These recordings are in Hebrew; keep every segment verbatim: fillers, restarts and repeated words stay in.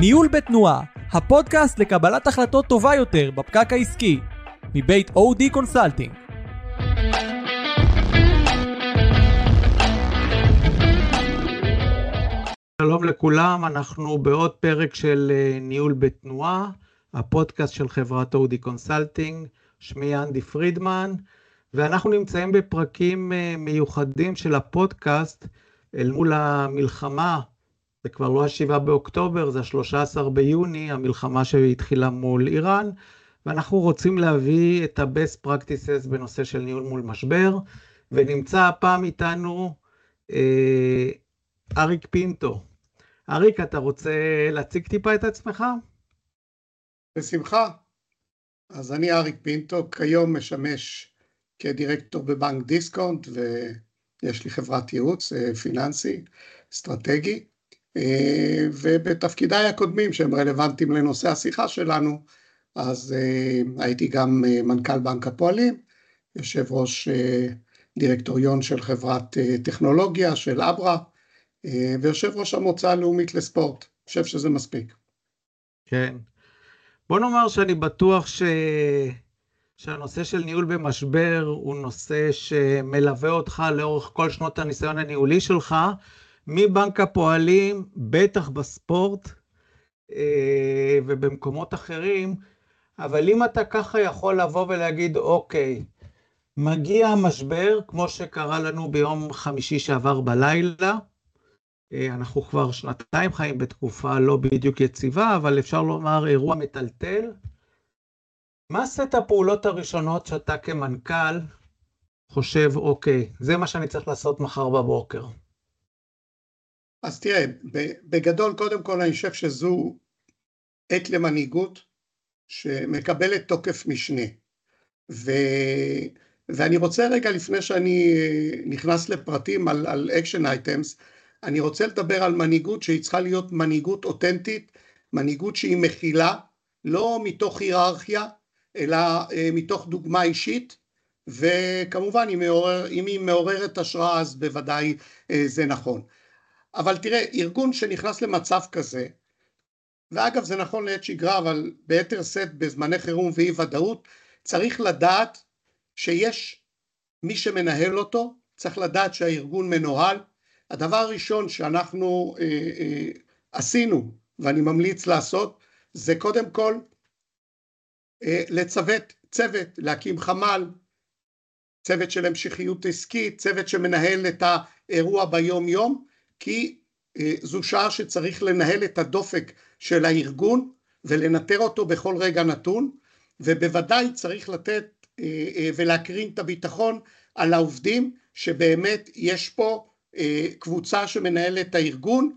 ניהול בתנועה, הפודקאסט לקבלת החלטות טובה יותר בפקק העסקי, מבית או די קונסלטינג. שלום לכולם, אנחנו בעוד פרק של ניהול בתנועה, הפודקאסט של חברת או די קונסלטינג, שמי אנדי פרידמן, ואנחנו נמצאים בפרקים מיוחדים של הפודקאסט אל מול המלחמה, זה כבר לא השבעה באוקטובר, זה ה-שלושה עשר ביוני, המלחמה שהתחילה מול איראן, ואנחנו רוצים להביא את ה-best practices בנושא של ניהול מול משבר, ונמצא הפעם איתנו אה, אריק פינטו. אריק, אתה רוצה להציג טיפה את עצמך? בשמחה. אז אני אריק פינטו, כיום משמש כדירקטור בבנק דיסקונט, ויש לי חברת ייעוץ פיננסי, אסטרטגי, ובתפקידיי הקודמים שהם רלוונטיים לנושא השיחה שלנו, אז הייתי גם מנכ"ל בנק הפועלים, יושב ראש דירקטוריון של חברת טכנולוגיה של אברה, ויושב ראש המועצה הלאומית לספורט. אני חושב שזה מספיק. כן. בוא נאמר שאני בטוח ש... שהנושא של ניהול במשבר הוא נושא שמלווה אותך לאורך כל שנות הניסיון הניהולי שלך, מבנק הפועלים, בטח בספורט ובמקומות אחרים, אבל אם אתה ככה יכול לבוא ולהגיד, אוקיי, מגיע המשבר, כמו שקרה לנו ביום חמישי שעבר בלילה, אנחנו כבר שנתיים חיים בתקופה לא בדיוק יציבה, אבל אפשר לומר אירוע מטלטל. מה עשית הפעולות הראשונות שאתה כמנכ"ל חושב, אוקיי, זה מה שאני צריך לעשות מחר בבוקר? אז תראה, בגדול קודם כל אני חושב שזו עת למנהיגות שמקבלת תוקף משנה. ו... ואני רוצה רגע לפני שאני נכנס לפרטים על, על action items, אני רוצה לדבר על מנהיגות שהיא צריכה להיות מנהיגות אותנטית, מנהיגות שהיא מכילה, לא מתוך היררכיה, אלא מתוך דוגמה אישית, וכמובן אם, מעורר, אם היא מעוררת השראה אז בוודאי זה נכון. אבל תראה, ארגון שנכנס למצב כזה, ואגב זה נכון לעת שגרה, אבל ביתר שאת בזמני חירום ואי ודאות, צריך לדעת שיש מי שמנהל אותו, צריך לדעת שהארגון מנוהל. הדבר הראשון שאנחנו אה, אה, עשינו, ואני ממליץ לעשות, זה קודם כל אה, לצוות צוות, להקים חמ"ל, צוות של המשכיות עסקית, צוות שמנהל את האירוע ביום יום, כי אה, זו שעה שצריך לנהל את הדופק של הארגון, ולנטר אותו בכל רגע נתון, ובוודאי צריך לתת אה, אה, ולהקרין את הביטחון על העובדים, שבאמת יש פה קבוצה שמנהלת את הארגון,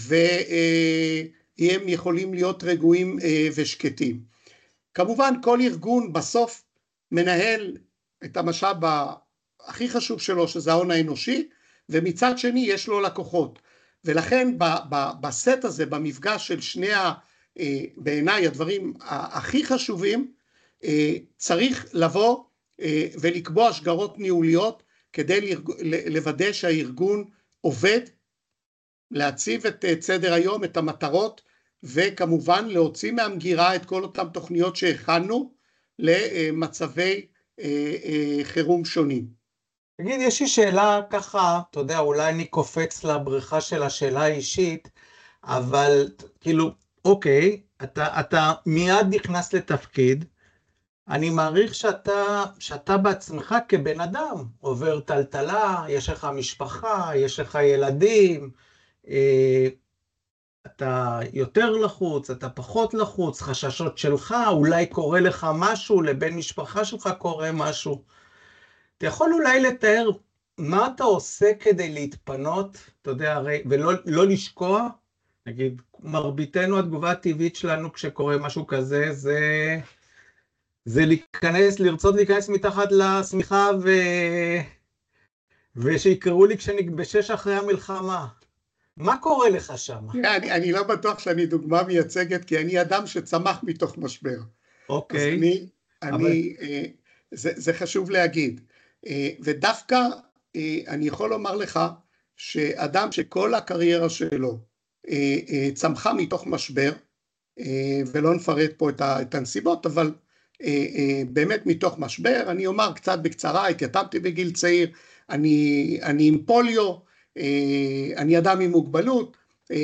והם יכולים להיות רגועים ושקטים. כמובן כל ארגון בסוף מנהל את המשאב הכי חשוב שלו, שזה ההון האנושי, ומצד שני יש לו לקוחות. ולכן בסט הזה, במפגש של שני בעיניי הדברים הכי חשובים, צריך לבוא ולקבוע שגרות ניהוליות, כדי לוודא שהארגון עובד, להציב את סדר היום, את המטרות, וכמובן להוציא מהמגירה את כל אותם תוכניות שהכנו למצבי חירום שונים. תגיד, יש לי שאלה ככה, אתה יודע, אולי אני קופץ לבריכה של השאלה האישית, אבל כאילו, אוקיי, אתה, אתה מיד נכנס לתפקיד, אני מעריך שאתה, שאתה בעצמך כבן אדם עובר טלטלה, יש לך משפחה, יש לך ילדים, אה, אתה יותר לחוץ, אתה פחות לחוץ, חששות שלך, אולי קורה לך משהו, לבן משפחה שלך קורה משהו. אתה יכול אולי לתאר מה אתה עושה כדי להתפנות, אתה יודע, הרי, ולא לא לשקוע, נגיד, מרביתנו התגובה הטבעית שלנו כשקורה משהו כזה, זה... זה להיכנס, לרצות להיכנס מתחת לשמיכה ו... ושיקראו לי כשאני בשש אחרי המלחמה. מה קורה לך שם? אני, אני לא בטוח שאני דוגמה מייצגת, כי אני אדם שצמח מתוך משבר. אוקיי. אז אני, אבל... אני, זה, זה חשוב להגיד. ודווקא אני יכול לומר לך, שאדם שכל הקריירה שלו צמחה מתוך משבר, ולא נפרט פה את הנסיבות, אבל באמת מתוך משבר, אני אומר קצת בקצרה, התייתמתי בגיל צעיר, אני, אני עם פוליו, אני אדם עם מוגבלות,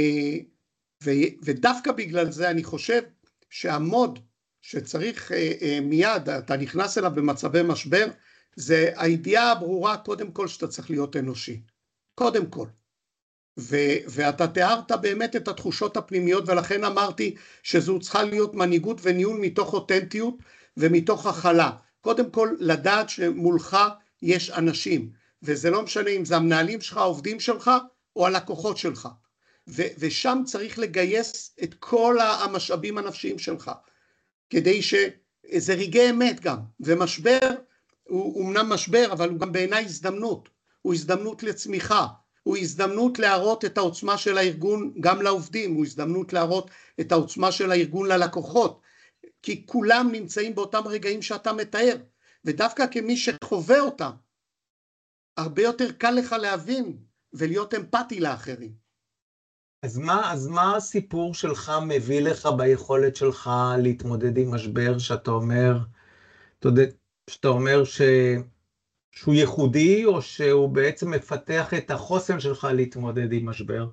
ודווקא בגלל זה אני חושב שהמוד שצריך מיד, אתה נכנס אליו במצבי משבר, זה הידיעה הברורה קודם כל שאתה צריך להיות אנושי, קודם כל. ו- ואתה תיארת באמת את התחושות הפנימיות, ולכן אמרתי שזו צריכה להיות מנהיגות וניהול מתוך אותנטיות ומתוך הכלה. קודם כל לדעת שמולך יש אנשים, וזה לא משנה אם זה המנהלים שלך, העובדים שלך או הלקוחות שלך, ו- ושם צריך לגייס את כל המשאבים הנפשיים שלך, כדי שזה רגעי אמת גם, ומשבר הוא אמנם משבר, אבל הוא גם בעיניי הזדמנות, הוא הזדמנות לצמיחה, הוא הזדמנות להראות את העוצמה של הארגון גם לעובדים, הוא הזדמנות להראות את העוצמה של הארגון ללקוחות, כי כולם נמצאים באותם רגעים שאתה מתאר, ודווקא כמי שחווה אותם, הרבה יותר קל לך להבין ולהיות אמפתי לאחרים. אז מה, אז מה הסיפור שלך מביא לך ביכולת שלך להתמודד עם משבר, שאתה אומר, אתה יודע, שאתה אומר ש... שהוא ייחודי, או שהוא בעצם מפתח את החוסן שלך להתמודד עם משבר?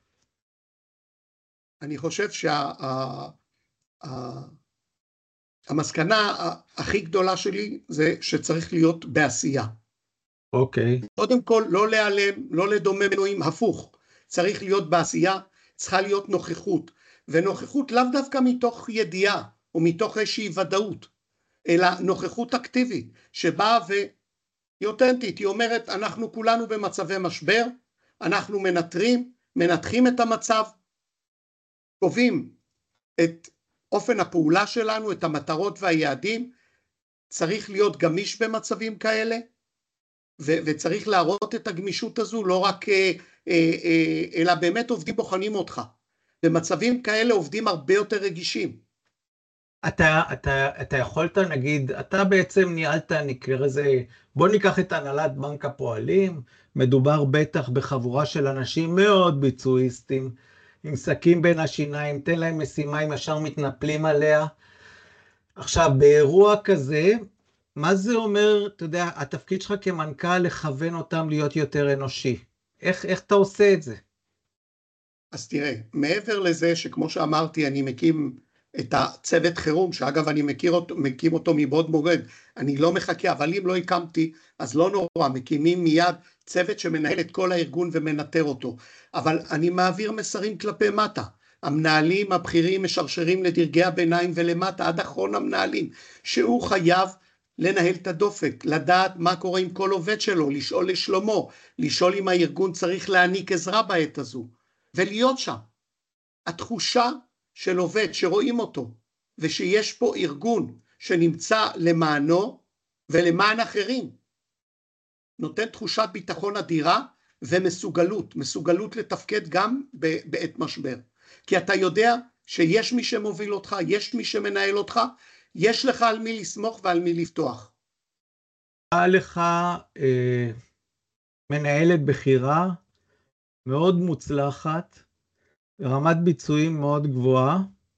אני חושב שהמסקנה הכי גדולה שלי זה שצריך להיות בעשייה. אוקיי. קודם כל, לא להיעלם, לא לדומם מנועים, הפוך. צריך להיות בעשייה, צריכה להיות נוכחות. ונוכחות לאו דווקא מתוך ידיעה, או מתוך איזושהי ודאות, אלא נוכחות אקטיבית, שבאה ו... היא אותנטית, היא אומרת, אנחנו כולנו במצבי משבר, אנחנו מנטרים, מנתחים את המצב, קובעים את אופן הפעולה שלנו, את המטרות והיעדים, צריך להיות גמיש במצבים כאלה, ו- וצריך להראות את הגמישות הזו, לא רק, אה, אה, אה, אלא באמת עובדים בוחנים אותך. במצבים כאלה עובדים הרבה יותר רגישים. אתה, אתה, אתה יכולת, נגיד, אתה בעצם ניהלת, נקרא לזה, בוא ניקח את הנהלת בנק הפועלים, מדובר בטח בחבורה של אנשים מאוד ביצועיסטים, עם סכין בין השיניים, תן להם משימה, הם ישר מתנפלים עליה. עכשיו, באירוע כזה, מה זה אומר, אתה יודע, התפקיד שלך כמנכ"ל לכוון אותם להיות יותר אנושי? איך, איך אתה עושה את זה? אז תראה, מעבר לזה שכמו שאמרתי, אני מקים את הצוות חירום, שאגב אני מכיר אותו, מקים אותו מבעוד מועד, אני לא מחכה, אבל אם לא הקמתי, אז לא נורא, מקימים מיד צוות שמנהל את כל הארגון ומנטר אותו, אבל אני מעביר מסרים כלפי מטה, המנהלים הבכירים משרשרים לדרגי הביניים ולמטה, עד אחרון המנהלים, שהוא חייב לנהל את הדופק, לדעת מה קורה עם כל עובד שלו, לשאול לשלומו, לשאול אם הארגון צריך להעניק עזרה בעת הזו, ולהיות שם. התחושה של עובד שרואים אותו, ושיש פה ארגון שנמצא למענו ולמען אחרים, נותן תחושת ביטחון אדירה ומסוגלות, מסוגלות לתפקד גם בעת משבר. כי אתה יודע שיש מי שמוביל אותך, יש מי שמנהל אותך, יש לך על מי לסמוך ועל מי לפתוח. היה לך אה, מנהלת בחירה מאוד מוצלחת, רמת ביצועים מאוד גבוהה,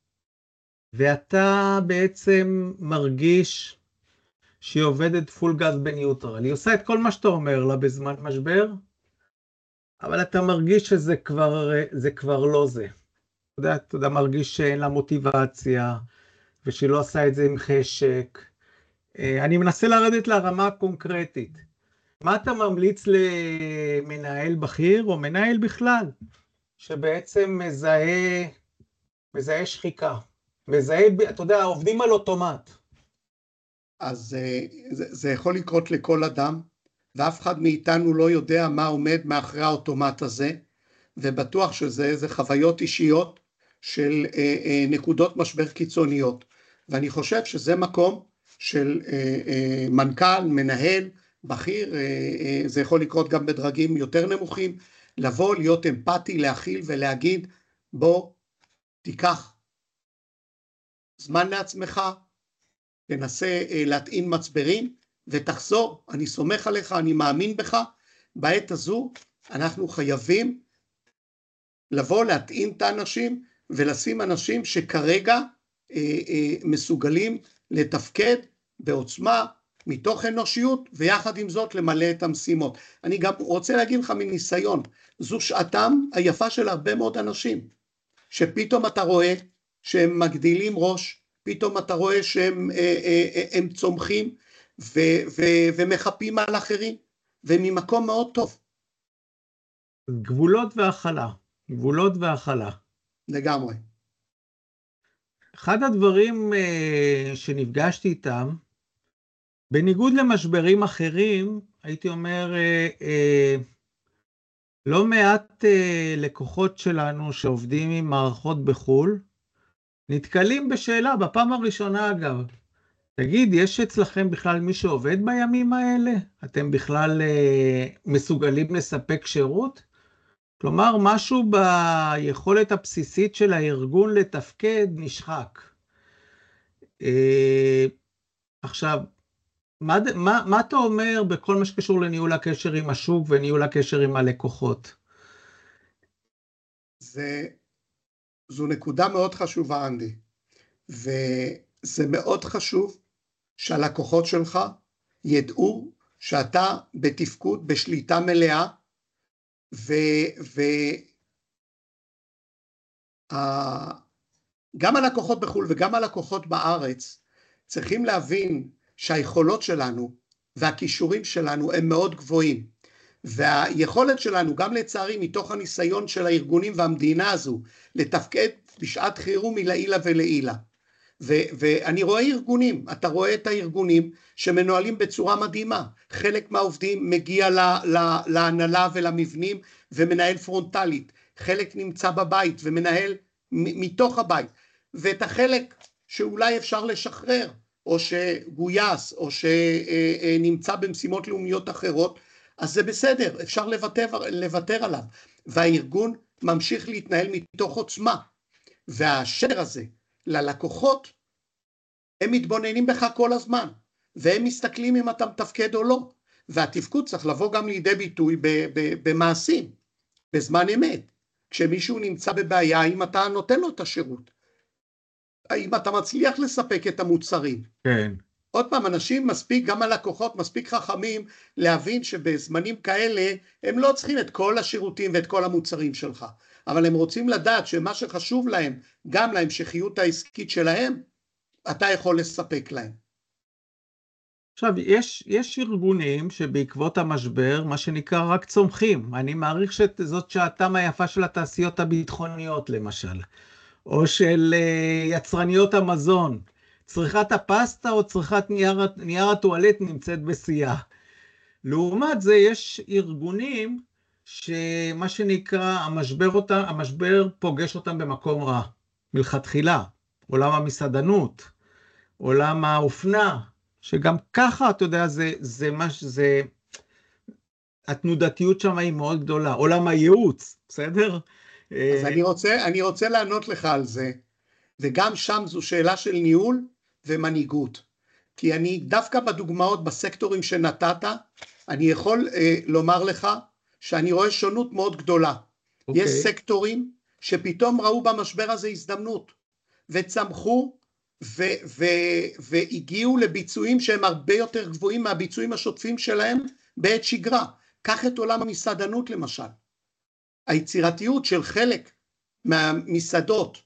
ואתה בעצם מרגיש שהיא עובדת פול גז בניוטרל. היא עושה את כל מה שאתה אומר לה בזמן משבר, אבל אתה מרגיש שזה כבר, זה כבר לא זה. אתה יודע, אתה יודע, מרגיש שאין לה מוטיבציה, ושהיא לא עושה את זה עם חשק. אני מנסה לרדת לרמה הקונקרטית. מה אתה ממליץ למנהל בכיר, או מנהל בכלל, שבעצם מזהה, מזהה שחיקה, מזהה, אתה יודע, עובדים על אוטומט. אז זה, זה יכול לקרות לכל אדם, ואף אחד מאיתנו לא יודע מה עומד מאחרי האוטומט הזה, ובטוח שזה זה חוויות אישיות של אה, אה, נקודות משבר קיצוניות, ואני חושב שזה מקום של אה, אה, מנכ"ל, מנהל, בכיר, אה, אה, זה יכול לקרות גם בדרגים יותר נמוכים, לבוא, להיות אמפתי, להכיל ולהגיד, בוא, תיקח זמן לעצמך, תנסה להטעין מצברים, ותחזור, אני סומך עליך, אני מאמין בך, בעת הזו אנחנו חייבים לבוא, להטעין את האנשים, ולשים אנשים שכרגע אה, אה, מסוגלים לתפקד בעוצמה, מתוך אנושיות, ויחד עם זאת למלא את המשימות. אני גם רוצה להגיד לך מניסיון, זו שעתם היפה של הרבה מאוד אנשים, שפתאום אתה רואה שהם מגדילים ראש, פתאום אתה רואה שהם אה, אה, אה, הם צומחים ו, ו, ומחפים על אחרים, וממקום מאוד טוב. גבולות והכלה, גבולות והכלה. לגמרי. אחד הדברים אה, שנפגשתי איתם, בניגוד למשברים אחרים, הייתי אומר, אה, אה, לא מעט אה, לקוחות שלנו שעובדים עם מערכות בחול, נתקלים בשאלה, בפעם הראשונה אגב, תגיד, יש אצלכם בכלל מי שעובד בימים האלה? אתם בכלל אה, מסוגלים לספק שירות? כלומר, משהו ביכולת הבסיסית של הארגון לתפקד נשחק. אה, עכשיו, מה, מה, מה אתה אומר בכל מה שקשור לניהול הקשר עם השוק וניהול הקשר עם הלקוחות? זה, זו נקודה מאוד חשובה, אנדי, וזה מאוד חשוב שהלקוחות שלך ידעו שאתה בתפקוד, בשליטה מלאה, ו, ו, ה, גם הלקוחות בחו"ל וגם הלקוחות בארץ צריכים להבין שהיכולות שלנו והכישורים שלנו הם מאוד גבוהים, והיכולת שלנו גם לצערי מתוך הניסיון של הארגונים והמדינה הזו לתפקד בשעת חירום היא לעילה ולעילה. ו- ואני רואה ארגונים, אתה רואה את הארגונים שמנוהלים בצורה מדהימה, חלק מהעובדים מגיע ל- ל- להנהלה ולמבנים ומנהל פרונטלית, חלק נמצא בבית ומנהל מ- מתוך הבית, ואת החלק שאולי אפשר לשחרר, או שגויס, או שנמצא במשימות לאומיות אחרות, אז זה בסדר, אפשר לוותר, לוותר עליו, והארגון ממשיך להתנהל מתוך עוצמה, והשדר הזה ללקוחות, הם מתבוננים בך כל הזמן, והם מסתכלים אם אתה מתפקד או לא, והתפקוד צריך לבוא גם לידי ביטוי במעשים, בזמן אמת, כשמישהו נמצא בבעיה, אם אתה נותן לו את השירות, האם אתה מצליח לספק את המוצרים. כן. עוד פעם, אנשים מספיק, גם הלקוחות מספיק חכמים, להבין שבזמנים כאלה, הם לא צריכים את כל השירותים ואת כל המוצרים שלך, אבל הם רוצים לדעת שמה שחשוב להם, גם להמשכיות העסקית שלהם, אתה יכול לספק להם. עכשיו, יש, יש ארגונים שבעקבות המשבר, מה שנקרא, רק צומחים. אני מעריך שזאת שעתם היפה של התעשיות הביטחוניות, למשל, או של יצרניות המזון. צריכת הפסטה או צריכת נייר, נייר הטואלט נמצאת בשיאה. לעומת זה, יש ארגונים שמה שנקרא, המשבר, אותם, המשבר פוגש אותם במקום רע, מלכתחילה. עולם המסעדנות, עולם האופנה, שגם ככה, אתה יודע, זה, זה מה שזה, התנודתיות שם היא מאוד גדולה. עולם הייעוץ, בסדר? אז אני רוצה, אני רוצה לענות לך על זה, וגם שם זו שאלה של ניהול ומנהיגות. כי אני דווקא בדוגמאות, בסקטורים שנתת, אני יכול אה, לומר לך שאני רואה שונות מאוד גדולה. Okay. יש סקטורים שפתאום ראו במשבר הזה הזדמנות, וצמחו ו- ו- והגיעו לביצועים שהם הרבה יותר גבוהים מהביצועים השוטפים שלהם בעת שגרה. קח את עולם המסעדנות למשל. היצירתיות של חלק מהמסעדות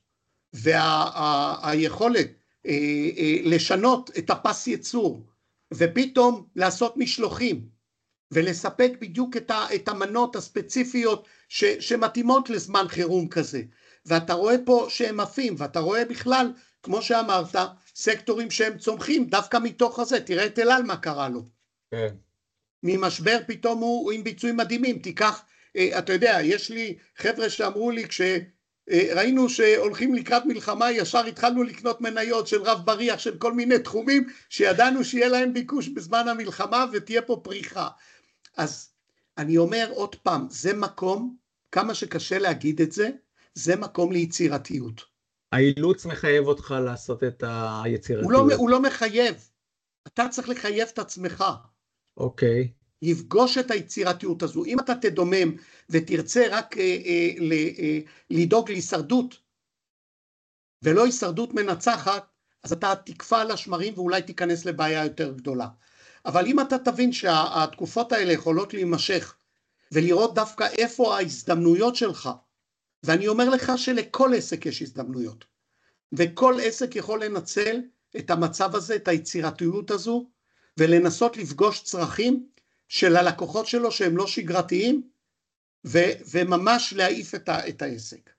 והיכולת וה- לשנות את הפס ייצור ופתאום לעשות משלוחים ולספק בדיוק את, ה- את המנות הספציפיות ש- שמתאימות לזמן חירום כזה. ואתה רואה פה שהם עפים, ואתה רואה בכלל, כמו שאמרת, סקטורים שהם צומחים דווקא מתוך הזה. תראה את אל על מה קרה לו. כן. ממשבר פתאום הוא, הוא עם ביצועים מדהימים. תיקח, אתה יודע, יש לי חבר'ה שאמרו לי, כשראינו שהולכים לקראת מלחמה, ישר התחלנו לקנות מניות של רב בריח, של כל מיני תחומים, שידענו שיהיה להם ביקוש בזמן המלחמה, ותהיה פה פריחה. אז אני אומר עוד פעם, זה מקום, כמה שקשה להגיד את זה, זה מקום ליצירתיות. האילוץ מחייב אותך לעשות את היצירתיות. הוא לא, הוא לא מחייב. אתה צריך לחייב את עצמך. אוקיי. יפגוש את היצירתיות הזו. אם אתה תדומם ותרצה רק אה, אה, אה, לדאוג להישרדות, ולא הישרדות מנצחת, אז אתה תקפה על השמרים ואולי תיכנס לבעיה יותר גדולה. אבל אם אתה תבין שהתקופות האלה יכולות להימשך, ולראות דווקא איפה ההזדמנויות שלך, ואני אומר לך שלכל עסק יש הזדמנויות, וכל עסק יכול לנצל את המצב הזה, את היצירתיות הזו, ולנסות לפגוש צרכים של הלקוחות שלו שהם לא שגרתיים, ו- וממש להעיף את, ה- את העסק.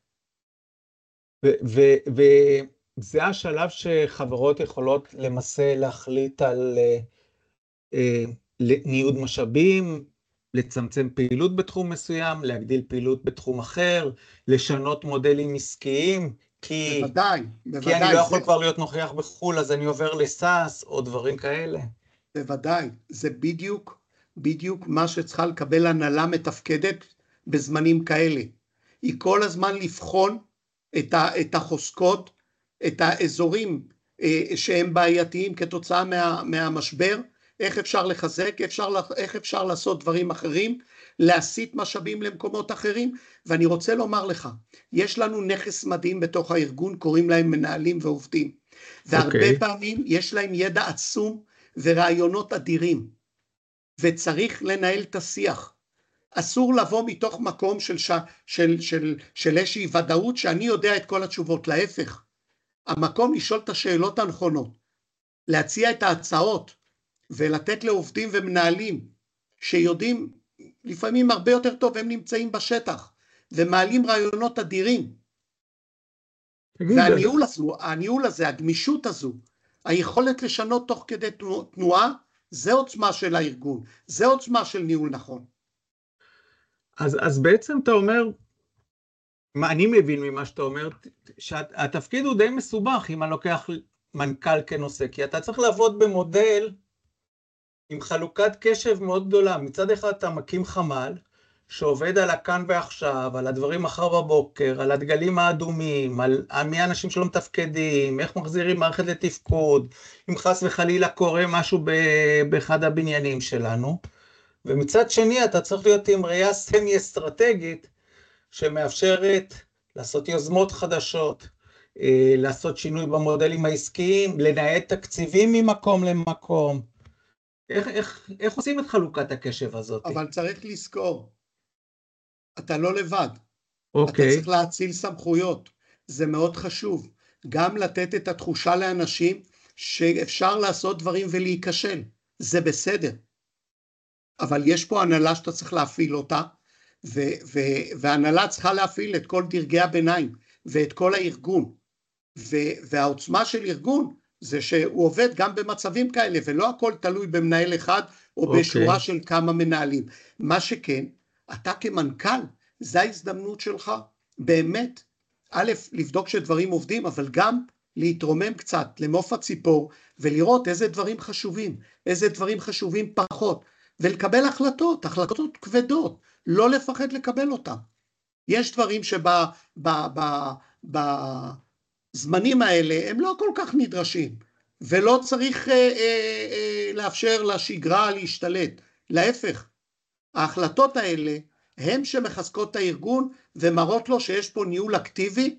וזה השלב שחברות יכולות למעשה להחליט על אה, ניוד משאבים, לצמצם פעילות בתחום מסוים, להגדיל פעילות בתחום אחר, לשנות מודלים עסקיים, כי, בוודאי, בוודאי. כי אני לא יכול זה... כבר להיות נוכח בחול, אז אני עובר לסאס או דברים כאלה. בוודאי, זה בדיוק, בדיוק מה שצריכה לקבל הנהלה מתפקדת בזמנים כאלה. היא כל הזמן לבחון את, ה, את החוזקות, את האזורים אה, שהם בעייתיים כתוצאה מה, מהמשבר, איך אפשר לחזק, אפשר, איך אפשר לעשות דברים אחרים, להסיט משאבים למקומות אחרים, ואני רוצה לומר לך, יש לנו נכס מדהים בתוך הארגון, קוראים להם מנהלים ועובדים, והרבה okay. פעמים יש להם ידע עצום ורעיונות אדירים, וצריך לנהל את השיח, אסור לבוא מתוך מקום של, ש... של, של, של איזושהי ודאות שאני יודע את כל התשובות, להפך, המקום לשאול את השאלות הנכונות, להציע את ההצעות, ולתת לעובדים ומנהלים שיודעים לפעמים הרבה יותר טוב, הם נמצאים בשטח ומעלים רעיונות אדירים. והניהול הזו, הניהול הזה, הגמישות הזו, היכולת לשנות תוך כדי תנועה, זה עוצמה של הארגון, זה עוצמה של ניהול נכון. אז, אז בעצם אתה אומר, מה אני מבין ממה שאתה אומר, שהתפקיד הוא די מסובך אם אני לוקח מנכ"ל כנושא, כי אתה צריך לעבוד במודל עם חלוקת קשב מאוד גדולה. מצד אחד אתה מקים חמ"ל, שעובד על הכאן ועכשיו, על הדברים מחר בבוקר, על הדגלים האדומים, על מי האנשים שלא מתפקדים, איך מחזירים מערכת לתפקוד, אם חס וחלילה קורה משהו באחד הבניינים שלנו. ומצד שני אתה צריך להיות עם ראייה סמי אסטרטגית, שמאפשרת לעשות יוזמות חדשות, לעשות שינוי במודלים העסקיים, לנהל תקציבים ממקום למקום. איך, איך, איך עושים את חלוקת הקשב הזאת? אבל צריך לזכור, אתה לא לבד. אוקיי. אתה צריך להציל סמכויות. זה מאוד חשוב. גם לתת את התחושה לאנשים שאפשר לעשות דברים ולהיכשל. זה בסדר. אבל יש פה הנהלה שאתה צריך להפעיל אותה, ו- ו- והנהלה צריכה להפעיל את כל דרגי הביניים, ואת כל הארגון. ו- והעוצמה של ארגון, זה שהוא עובד גם במצבים כאלה, ולא הכל תלוי במנהל אחד, או okay. בשורה של כמה מנהלים. מה שכן, אתה כמנכ"ל, זו ההזדמנות שלך, באמת, א', לבדוק שדברים עובדים, אבל גם להתרומם קצת, למוף הציפור, ולראות איזה דברים חשובים, איזה דברים חשובים פחות, ולקבל החלטות, החלטות כבדות, לא לפחד לקבל אותם. יש דברים שב... ב, ב, ב, זמנים האלה הם לא כל כך נדרשים, ולא צריך אה, אה, אה, לאפשר לשגרה להשתלט. להפך, ההחלטות האלה הם שמחזקות את הארגון, ומראות לו שיש פה ניהול אקטיבי,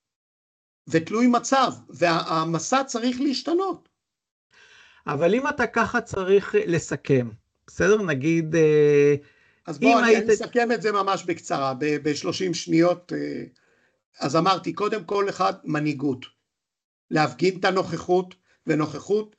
ותלוי מצב, והמסע צריך להשתנות. אבל אם אתה ככה צריך לסכם, בסדר? נגיד... אז בואו, אני, היית... אני אסכם את זה ממש בקצרה, ב-שלושים שניות. אז אמרתי, קודם כל אחד, מנהיגות. להפגין את הנוכחות, ונוכחות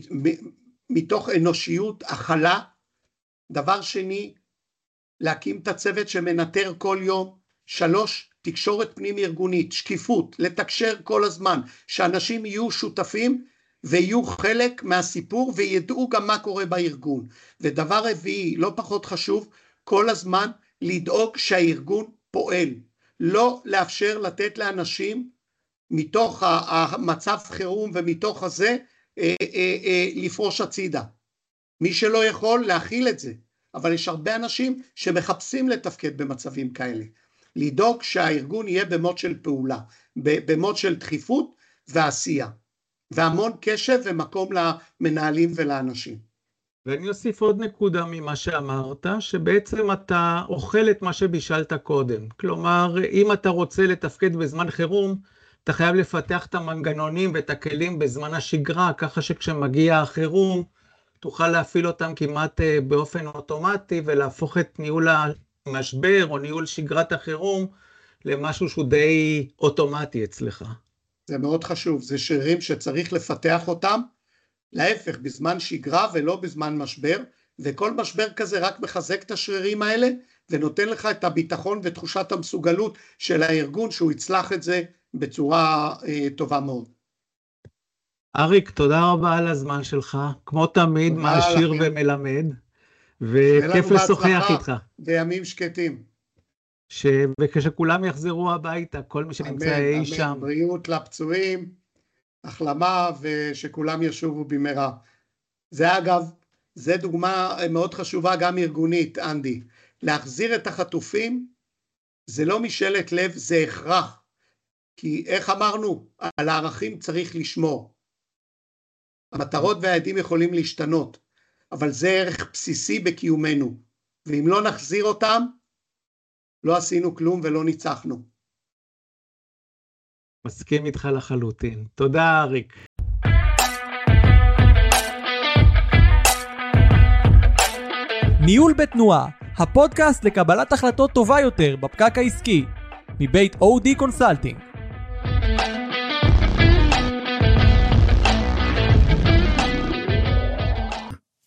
מתוך אנושיות, הכלה. דבר שני, להקים את הצוות שמנטר כל יום. שלוש, תקשורת פנים ארגונית, שקיפות, לתקשר כל הזמן, שאנשים יהיו שותפים, ויהיו חלק מהסיפור, וידעו גם מה קורה בארגון. ודבר רביעי, לא פחות חשוב, כל הזמן לדאוג שהארגון פועל. לא לאפשר לתת לאנשים, מתוך המצב חירום ומתוך הזה, אה, אה, אה, לפרוש הצידה. מי שלא יכול להכיל את זה, אבל יש הרבה אנשים שמחפשים לתפקד במצבים כאלה. לדאוג שהארגון יהיה במוד של פעולה, במוד של דחיפות ועשייה, והמון קשב ומקום למנהלים ולאנשים. ואני אוסיף עוד נקודה ממה שאמרת, שבעצם אתה אוכל את מה שבישלת קודם. כלומר, אם אתה רוצה לתפקד בזמן חירום, אתה חייב לפתח את המנגנונים ואת הכלים בזמן השגרה, ככה שכשמגיע החירום, תוכל להפעיל אותם כמעט באופן אוטומטי, ולהפוך את ניהול המשבר או ניהול שגרת החירום, למשהו שהוא די אוטומטי אצלך. זה מאוד חשוב, זה שרירים שצריך לפתח אותם, להפך, בזמן שגרה ולא בזמן משבר, וכל משבר כזה רק מחזק את השרירים האלה, ונותן לך את הביטחון ותחושת המסוגלות של הארגון, שהוא יצלח את זה בצורה אה, טובה מאוד. אריק, תודה רבה על הזמן שלך, כמו תמיד, מעשיר ומלמד, וכיף לשוחח איתך. בימים שקטים. ש... וכשכולם יחזרו הביתה, כל מי שנמצא אי אמן, שם. בריאות לפצועים, החלמה, ושכולם ישובו במהרה. זה אגב, זה דוגמה מאוד חשובה גם ארגונית, אנדי. להחזיר את החטופים, זה לא משאלת לב, זה הכרח. כי איך אמרנו, על הערכים צריך לשמור. המטרות והיעדים יכולים להשתנות, אבל זה ערך בסיסי בקיומנו. ואם לא נחזיר אותם, לא עשינו כלום ולא ניצחנו. מסכים איתך לחלוטין. תודה, אריק. ניהול בתנועה, הפודקאסט לקבלת החלטות טובה יותר בפקק העסקי, מבית אודי קונסלטינג.